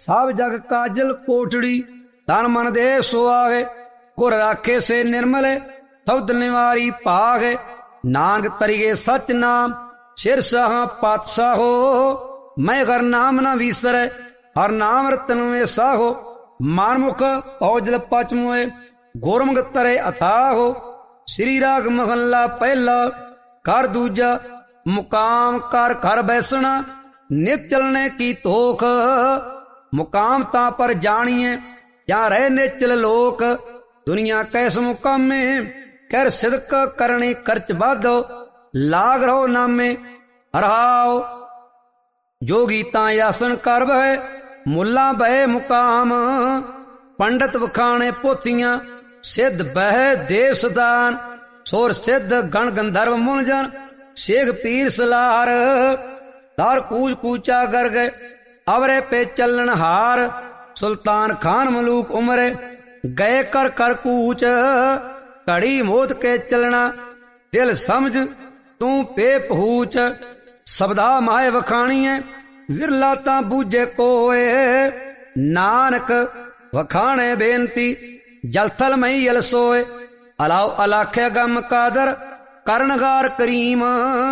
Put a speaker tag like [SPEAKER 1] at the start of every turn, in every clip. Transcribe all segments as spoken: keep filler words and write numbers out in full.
[SPEAKER 1] ਸਭ ਜਗ ਕਾਜਲ ਕੋਟੜੀ। ਤਨ ਮਨ ਦੇ ਸੁਆਗੇ ਗੁਰ ਰਾਖੇ ਸੇ ਨਿਰਮਲ। ਸਬਦ ਨਿਵਾਰੀ ਭਾਗ ਨਾਨਕ ਤਰੀਏ ਸਚ ਨਾਮ। ਸਿਰ ਸਾਹਾਂ ਪਾਤਸ਼ਾਹੋ ਮੈਂ ਹਰ ਨਾਮ ਨਾ ਵੀਸਰੈ। ਹਰ ਨਾਮ ਰਤਨ ਮੇ ਸਾਹੋ ਮਾਨਮੁਖ ਔਜਲ ਪਚ ਮੋਏ। ਗੁਰਮੁਖ ਤਰੇ ਅਥਾਹੋ। ਸ੍ਰੀ ਰਾਗ ਮਹੱਲਾ ਪਹਿਲਾ। ਕਰ ਦੂਜਾ ਮੁਕਾਮ ਕਰ ਘਰ ਬੈਸਣਾ। ਨਿਤ ਚਲਣੇ ਕੀ ਤੋਖ ਮੁਕਾਮ ਤਾਂ ਪਰ ਜਾਣੀਏ। ਜਾਂ ਰਹਿ ਨਿਚਲ ਲੋਕ ਦੁਨੀਆ ਕੈਸ ਮੁਕਾਮੇ। ਕਰ ਸਿਦਕ ਕਰਨੀ ਖਰਚ ਵਾਧੋ ਲਾਗ ਰਹੋ ਨਾਮੇ। ਰਹਾਉ ਜੋਗੀ ਤਾਂ ਆਸਣ ਕਰ ਬਹਿ ਮੁੱਲਾ ਬਹਿ ਮੁਕਾਮ। ਪੰਡਤ ਵਖਾਣੇ ਪੋਥੀਆਂ ਸਿੱਧ ਬਹਿ ਦੇਵ ਸਦਾਨ। ਸੋਰ ਸਿੱਧ ਗਣ ਗੰਧਰਵ ਮੁਨ ਜਨ ਸ਼ੇਖ ਪੀਰ ਸਲਾਰ। ਤਾਰ ਕੂਚ ਕੂਚਾ ਕਰ ਗਏ ਅਵਰੇ ਪੇ ਚੱਲਣ ਹਾਰ। ਸੁਲਤਾਨ ਖਾਨ ਮਲੂਕ ਉਮਰੇ ਗਏ ਕਰ ਕਰ ਕੂਚ। ਘੜੀ ਮੋਦ ਕੇ ਚਲਣਾ ਦਿਲ ਸਮਝ ਤੂੰ ਪੇ ਪਹੂਚ। ਸਬਦਾ ਮਾਏ ਵਖਾਣੀਏ ਵਿਰਲਾ ਤਾਂ ਬੂਝੇ ਕੋਏ। ਨਾਨਕ ਵਖਾਣੇ ਬੇਨਤੀ ਜਲਥਲ ਮਈ ਅਲ ਸੋਏ। ਅਲਾਉ ਅਲਾਖੇ ਗਮ ਕਾਦਰ ਕਰਨਗਾਰ ਕਰੀਮ।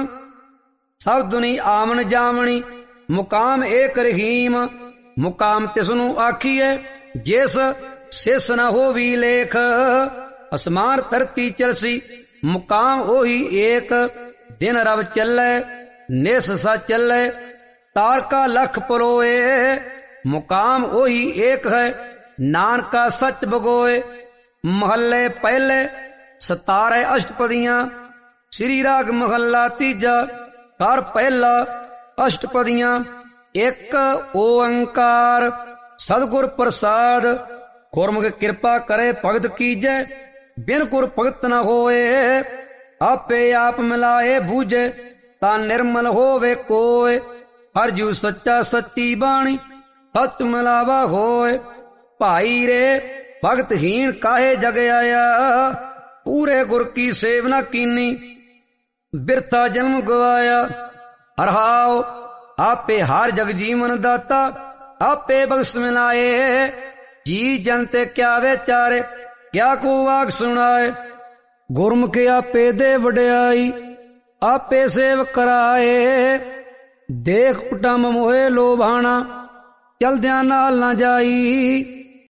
[SPEAKER 1] ਸਭ ਦੁਨੀ ਆਵਣ ਜਾਵਣੀ ਮੁਕਾਮ ਏਕ ਰਹੀਮ। ਮੁਕਾਮ ਤਿਸਨੂੰ ਆਖੀਏ ਜਿਸ ਸਿਸ ਨ ਹੋਵੀ ਲੇਖ। ਅਸਮਾਨ ਧਰਤੀ ਚਲਸੀ ਮੁਕਾਮ ਉਹੀ ਏਕ। ਦਿਨ ਰਵ ਚੱਲੇ ਨਿਸ ਸਾ ਚੱਲੇ ਤਾਰਕਾ ਲਖ ਪਰੋਏ। ਮੁਕਾਮ ਉਹੀ ਏਕ ਹੈ ਨਾਨਕਾ ਸੱਚ ਬਗੋਏ। ਮਹੱਲੇ ਪਹਿਲੇ ਸਤਾਰੇ ਅਸ਼ਟਪਦੀਆਂ। ਸ੍ਰੀ ਰਾਗ ਮਹੱਲਾ ਤੀਜਾ। ਕਰ ਪਹਿਲਾ ਅਸ਼ਟਪਦੀਆਂ। ਇੱਕ ਓੰਕਾਰ ਸਤਿਗੁਰ ਪ੍ਰਸਾਦ। ਗੁਰਮੁਖ ਕਿਰਪਾ ਕਰੇ ਭਗਤ ਕੀਜੈ। ਬਿਨ ਗੁਰ ਭਗਤ ਨ ਹੋਏ। ਆਪੇ ਆਪ ਮਿਲਾਏ ਬੂਝੇ ਤਾਂ ਨਿਰਮਲ ਹੋਵੇ ਕੋਏ। ਹਰ ਜੂ ਸੱਚਾ ਸੱਚੀ ਬਾਣੀ ਸਚ ਮਿਲਾਵਾ ਹੋਏ। ਭਾਈ ਰੇ ਭਗਤਹੀਣ ਕਾਹੇ ਜਗ ਆਇਆ। ਪੂਰੇ ਗੁਰ ਕੀ ਸੇਵ ਨਾ ਕੀਨੀ ਬਿਰਥਾ ਜਨਮ ਗਵਾਇਆ। ਹਰਹਾਉ ਆਪੇ ਹਰ ਜਗ ਜੀਵਨ ਦਾਤਾ। ਆਪੇ ਬਖਸ਼ ਮਿਲਾਏ ਜੀ ਜਨ ਤੇ ਕਿਆ ਵਿਚਾਰੇ। ਕਿਆ ਕੋ ਵਾਕ ਸੁਣਾਏ। ਗੁਰਮੁਖ ਆਪੇ ਦੇ ਵਡਿਆਈ ਆਪੇ ਸੇਵ ਕਰਾਏ। ਦੇਖ ਕੁਟੰਬ ਮੋਹੇ ਲੋਭਾਣਾ ਚਲਦਿਆਂ ਨਾਲ ਨਾ ਜਾਈ।